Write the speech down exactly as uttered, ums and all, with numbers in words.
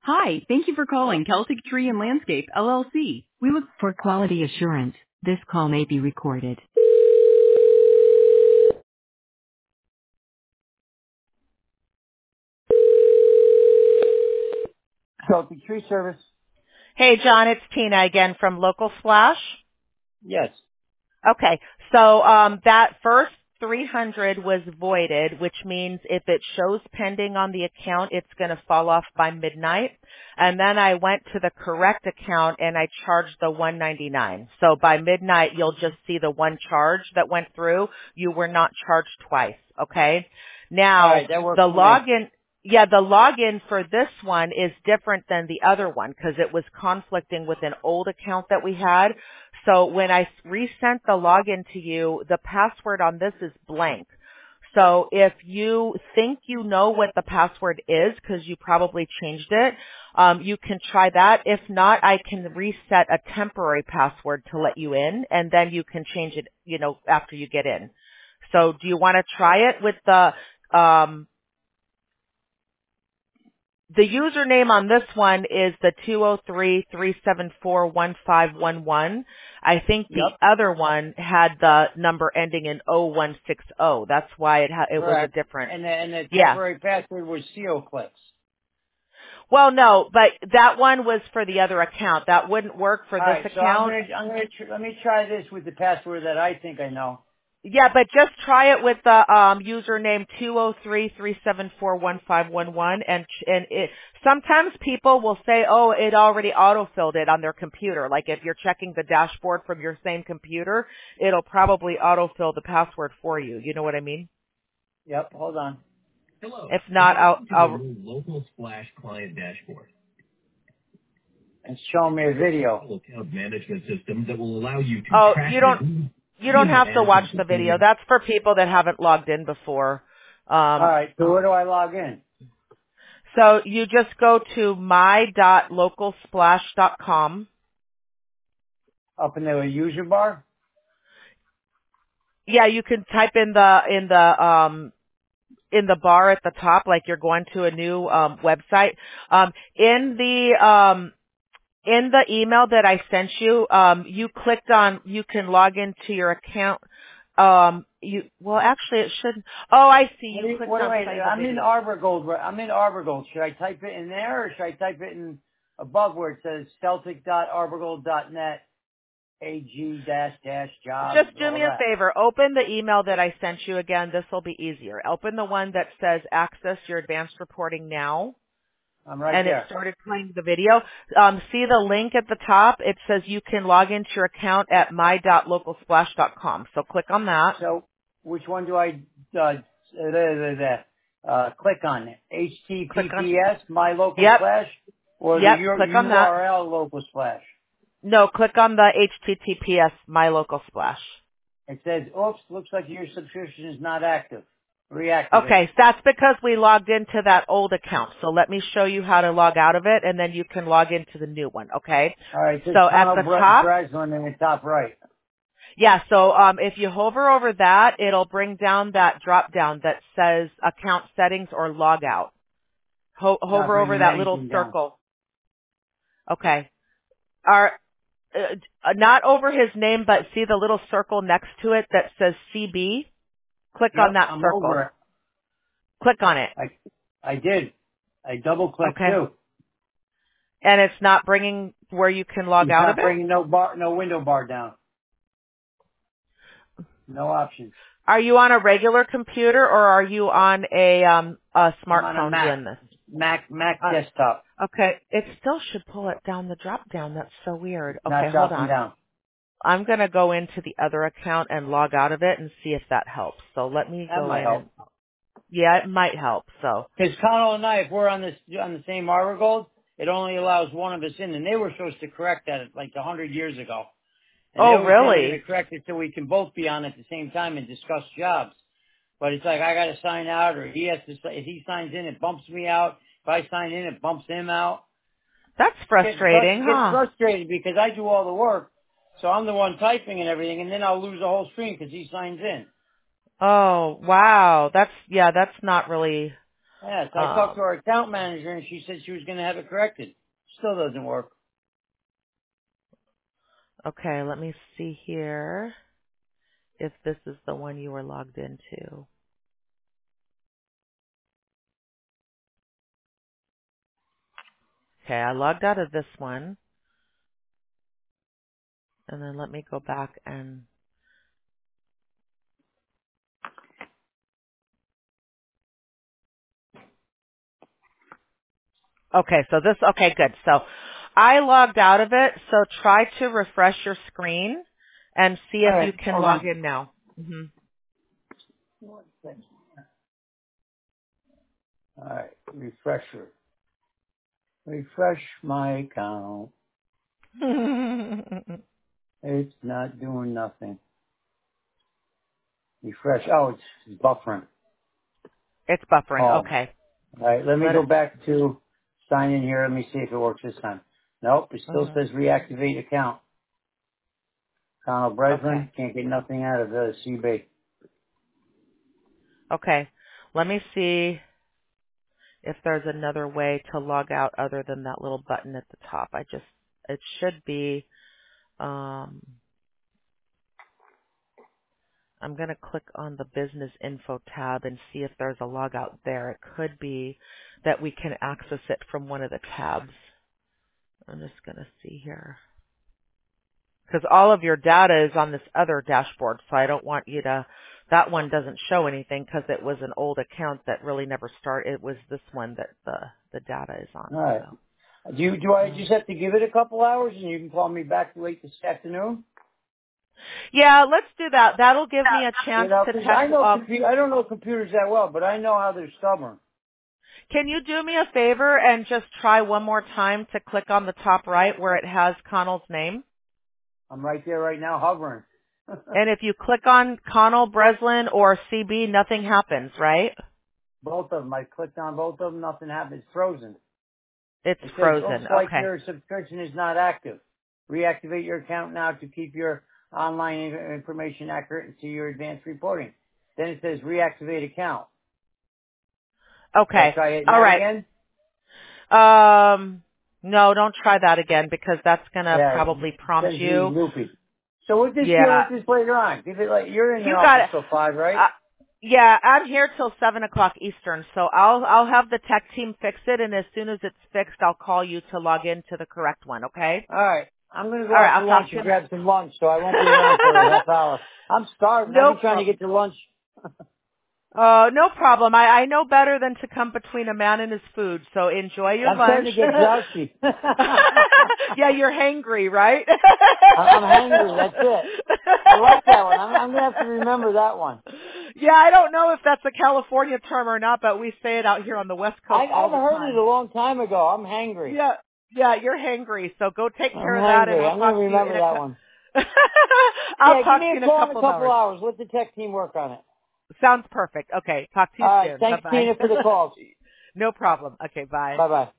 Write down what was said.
Hi, thank you for calling Celtic Tree and Landscape, L L C. We look for quality assurance. This call may be recorded. Celtic Tree Service. Hey, John, it's Tina again from Local Splash. Yes. Okay, so um, that first three hundred was voided, which means if it shows pending on the account, it's going to fall off by midnight. And then I went to the correct account and I charged the one ninety-nine. So by midnight, you'll just see the one charge that went through. You were not charged twice. Okay. Now All right, that works the for me. login. Yeah, the login for this one is different than the other one because it was conflicting with an old account that we had. So when I resent the login to you, the password on this is blank. So if you think you know what the password is because you probably changed it, um, you can try that. If not, I can reset a temporary password to let you in, and then you can change it, you know, after you get in. So do you want to try it with the um, the username on this one is the two oh three, three seven four, one five one one. I think the Yep. other one had the number ending in oh one six oh. That's why it ha- it was a Correct. different. And the, and the Yeah. temporary password was SeoClicks. Well, no, but that one was for the other account. That wouldn't work for All this right, so I'm account. gonna I'm gonna tr- let me try this with the password that I think I know. Yeah, but just try it with the um, username two oh three, three seven four, one five one one, and and it, sometimes people will say, "Oh, it already autofilled it on their computer." Like if you're checking the dashboard from your same computer, it'll probably autofill the password for you. You know what I mean? Yep. Hold on. Hello, If and not, I'll. welcome to the I'll new Local Splash client dashboard. It's showing me a video. It's a account management system that will allow you to oh, track you your don't. You don't have to watch the video. That's for people that haven't logged in before. All Um, right. So where do I log in? so you just go to my dot local splash dot com. Up in the user bar. Yeah, you can type in the in the um in the bar at the top like you're going to a new um website. Um in the um in the email that I sent you, um you clicked on you can log into your account. Um you well actually it shouldn't. Oh, I see. What You do you, clicked what do on I? play the I'm in video. Arbor Gold. right- I'm in Arbor Gold. Should I type it in there, or should I type it in above where it says Celtic dot arbor gold dot net ag dash dash jobs, Just do all me a that? favor. Open the email that I sent you again. This will be easier. Open the one that says access your advanced reporting now. I'm right And it there. started playing the video. Um, see the link at the top? It says you can log into your account at my dot local splash dot com. So click on that. So which one do I uh, uh, uh, click on? Click on. H T T P S my local Yep. splash or the Yep. U- Click on that. URL local splash? No, click on the H T T P S my local splash. It says, "Oops, looks like your subscription is not active. Reactivate." Okay, so that's because we logged into that old account. So let me show you how to log out of it, and then you can log into the new one. Okay. All right, this So at tunnel the Bre- top, Breslin in the top right. yeah. So um, if you hover over that, it'll bring down that drop down that says account settings or log out. Ho- Not hover over bringing that little anything down. circle. Okay. Are uh, not over his name, but see the little circle next to it that says C B? Click on Yep, that I'm over circle. it. Click on it. I I did. I double clicked Okay. too. And it's not bringing where you can log It's out of not it? bringing no bar, no window bar down. No options. Are you on a regular computer or are you on a um a I'm on a smartphone Mac. doing this? Mac Mac Uh, desktop. okay. It still should pull it down the drop down. That's so weird. Not Okay, hold dropping on. down. I'm going to go into the other account and log out of it and see if that helps. So let me That go might in help. and, yeah, it might help. So, Because Connell and I, if we're on this on the same Arbor Gold, it only allows one of us in, and they were supposed to correct that like a hundred years ago. And they oh, always say they're going really? to correct it so we can both be on at the same time and discuss jobs. But it's like I got to sign out, or he has to. If he signs in, it bumps me out. If I sign in, it bumps him out. That's Getting frust- frustrating, gets huh? frustrated because I do all the work, so I'm the one typing and everything, and then I'll lose the whole screen because he signs in. Oh, wow. That's, yeah, that's not really, Yes, I talked to Um, our account manager and she said she was going to have it corrected. Still doesn't work. okay, let me see here if this is the one you were logged into. Okay, I logged out of this one, and then let me go back and okay, so this, okay, good. So I logged out of it, so try to refresh your screen and see All if you right, can hold log on. in now. hmm One second. All right, refresher. Refresh my account. It's not doing nothing. Refresh. Oh, it's buffering. It's buffering. Oh. Okay. All right, let me Let go it. back to sign in here. Let me see if it works this time. Nope, it still mhm. says reactivate account. Donald Breslin, Okay. can't get nothing out of the C B. Okay. Let me see if there's another way to log out other than that little button at the top. I just, it should be, um, I'm going to click on the business info tab and see if there's a log out there. It could be that we can access it from one of the tabs. I'm just going to see here. Because all of your data is on this other dashboard, so I don't want you to, that one doesn't show anything because it was an old account that really never started. It was this one that the, the data is on, All right. so. Do you, do I Um, just have to give it a couple hours and you can call me back late this afternoon? yeah, let's do that. That'll give me a You chance know, to 'cause check. I know Um, compu- I don't know computers that well, but I know how they're stubborn. can you do me a favor and just try one more time to click on the top right where it has Connell's name? I'm right there right now hovering. And if you click on Connell, Breslin, or C B, nothing happens, right? Both of them. I clicked on both of them. Nothing happened. It's frozen. It's It says, looks frozen. like Okay. your subscription is not active. Reactivate your account now to keep your online in- information accurate and see your advanced reporting. Then it says reactivate account. Should I Okay. try hitting All that right. again? Um, no, don't try that again because that's going to Yeah, it probably prompt sends me you. loopy. So we'll just deal Yeah. with this later on. Give it like, you're in the You got office it. till five, right? Uh, yeah, I'm here till seven o'clock Eastern, so I'll I'll have the tech team fix it, and as soon as it's fixed, I'll call you to log into the correct one. Okay? All right. I'm going to go All right. out I'll to lunch talk to and you. grab some lunch, so I won't be around for a half hour. I'm starving. I've No been trying to problem. get to lunch. Uh, no problem. I, I know better than to come between a man and his food, so enjoy your I'm lunch. starting to get grouchy. Yeah, you're hangry, right? I- I'm hungry. That's it. I like that one. I'm, I'm going to have to remember that one. Yeah, I don't know if that's a California term or not, but we say it out here on the West I, Coast all I've the heard it time. a long time ago. I'm hangry. Yeah, yeah, you're hangry, so go take I'm care of that, and hangry. I'll I'm going to talk to you remember in a. that one. cou- I'll Yeah, give talk to me you a in a call in a couple of couple hours. hours. Let the tech team work on it. Sounds perfect. Okay, talk to you All right. soon. Bye Thanks, Tina, bye. for the call. No problem. Okay, bye. Bye-bye.